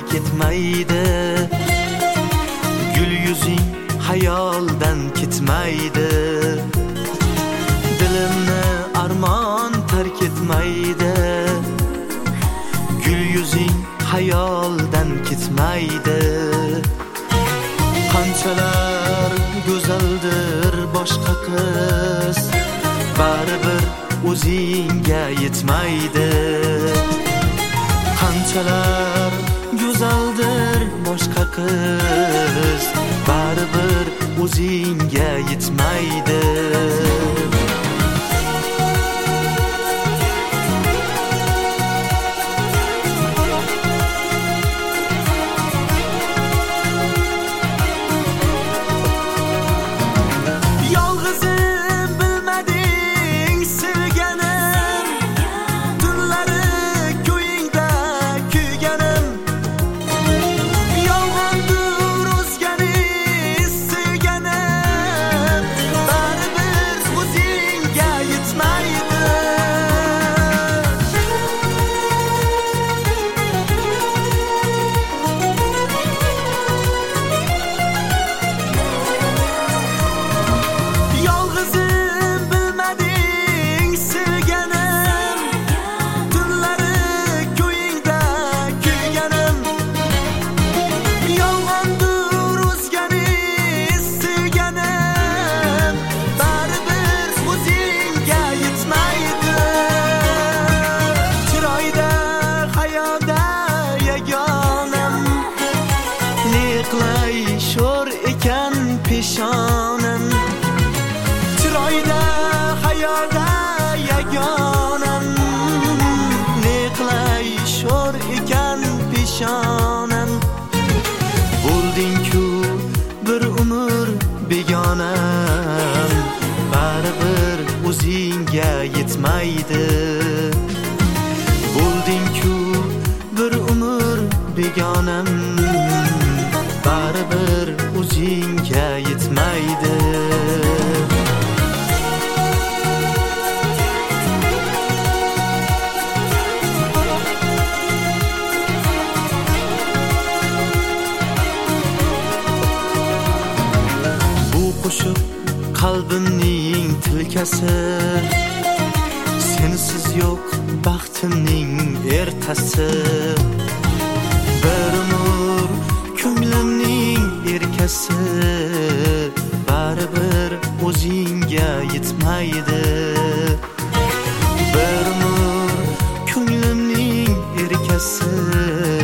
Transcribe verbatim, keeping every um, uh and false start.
terk etmaydi. Gül yuzing hayoldan ketmaydi. Dilimni armon terk etmaydi. Gül yuzing hayoldan ketmaydi. Qanchalar go'zaldir boshqa qiz, baribir o'zingga yetmaydi. Qanchalar go'zaldir boshqa qiz, baribir o'zingga yetmaydi. Peshonim chiroyda hayoda yagonam, ne qilay sho'r ekan peshonim. Bo'lding-ku bir umr begonam, baribir o'zingga yetmaydi. Bo'lding-ku bir umr begonam, baribir o'zingga yetmaydi. Bu qo'shiq qalbimning tilkasi, sensiz yo'q baxtimning ertasi. Bir umr ko'nglimning erkasi, baribir o'zingga yetmaydi. Bir umr ko'nglimning erkasi,